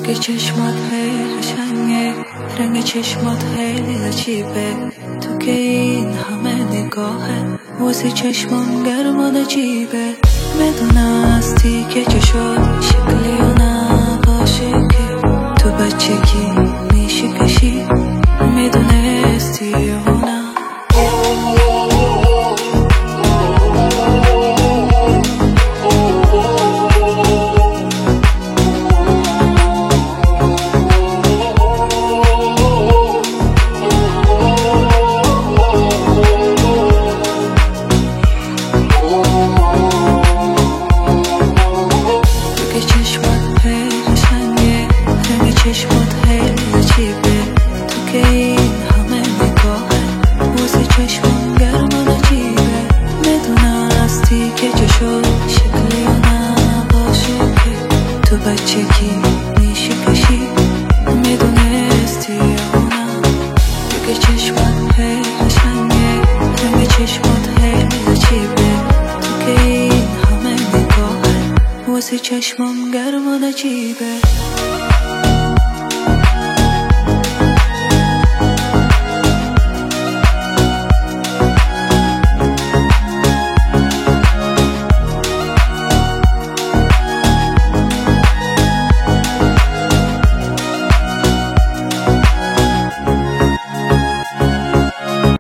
که چشمات خیلی قشنگه، رنگ چشمات خیلی عجیبه. تو که این همه نگاهه واسه چشمام گرم و عجیبه. میدونستی که چه شد شکلی و نباشه که تو بچگی میشه کشی، میدونستی و نه. چشمات خیلی عجیبه. تو که این همه نگاهه واسه چشمام گرم و عجیبه. میدونستی که چه شد شکلی و نباشه که تو بچگی میشه کشی، میدونستی یا نه. تو که چشمات خیلی قشنگه، رنگ چشمات خیلی عجیبه. تو که این همه نگاهه واسه چشمام گرم و عجیبه.